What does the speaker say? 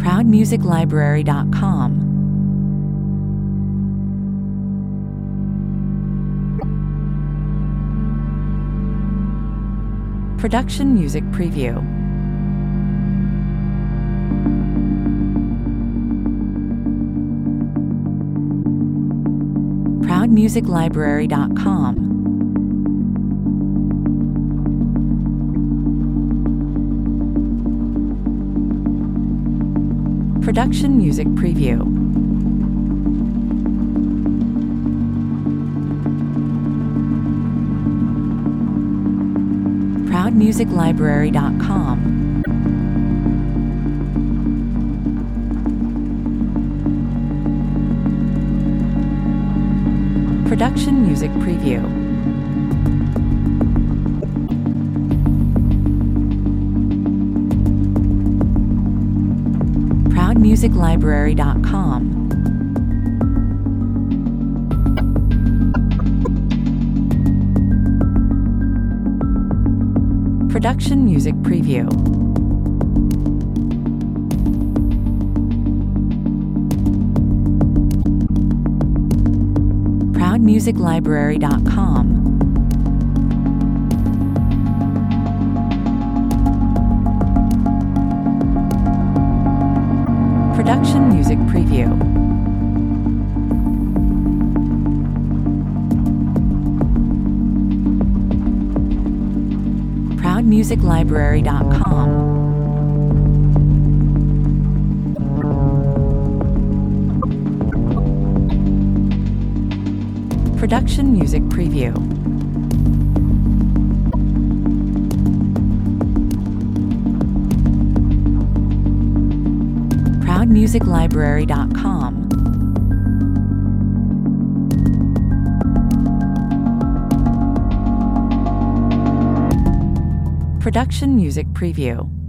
ProudMusicLibrary.com. Production Music Preview. ProudMusicLibrary.com. Production Music Preview. ProudMusicLibrary.com. Production Music Preview. ProudMusicLibrary.com. Production Music Preview. ProudMusicLibrary.com. Production Music Preview. ProudMusicLibrary.com. Production Music Preview. ProudMusicLibrary.com. Production Music Preview.